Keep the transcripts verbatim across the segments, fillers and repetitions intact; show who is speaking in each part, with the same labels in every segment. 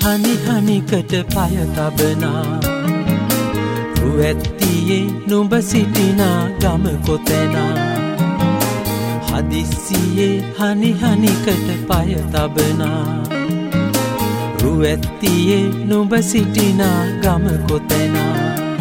Speaker 1: හනි හනිකට පය තබනා රුවැත්තියේ නුඹ සිටිනා ගම කොතැනා හදිස්සියේ හනි හනිකට පය තබනා රුවැත්තියේ නුඹ සිටිනා ගම කොතැනා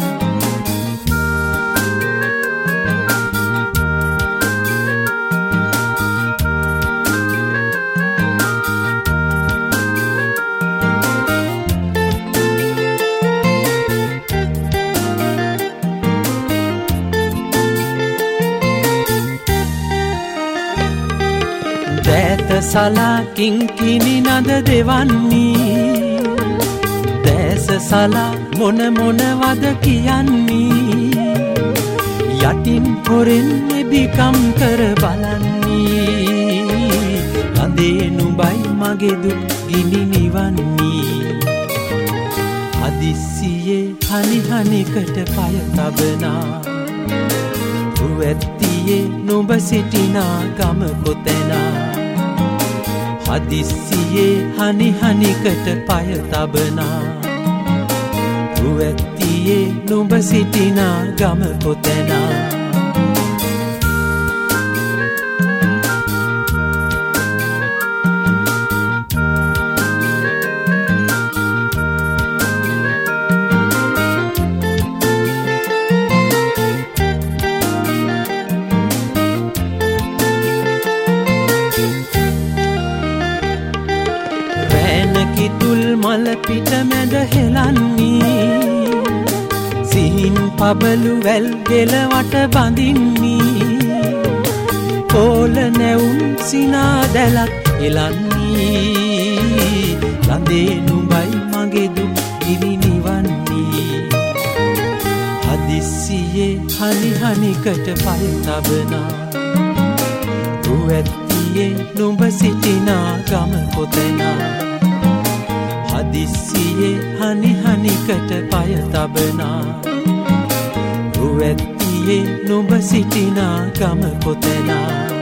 Speaker 1: දෑත සලා කිංකිණි නද දෙවන්නේ දැස සලා මොන මොනවද කියන්නේ යටින් හොරෙන් එබිකම් කර බලන්නේ කඳේ නුඹයි මගේ දුක් ගිනි නිවන්නේ හදිස්සියේ හනි හනිකට පය තබනා රුවැත්තියේ නුඹ සිටිනා ගම කොතැනා හදිස්සියේ හනි හනිකට පය තබනා රුවැත්තියේ නුඹ සිටිනා ගම කොතැනා කිතුල් මල පිට මැද හෙලන්නේ සිහින් පබලු වැල් ගෙලවට බඳින්නේ කෝල නැවුම් සිනා දැලක් එලන්නේ ළඳේ නුඹයි මගේ දුක් ගිනි නිවන්නේ හදිස්සියේ හනි හනිකට පය තබනා රුවැත්තියේ නුඹ සිටිනා ගම කොතැනා හදිස්සියේ හනි හනිකට පය තබනා රුවැත්තියේ නුඹ සිටිනා ගම කොතැනා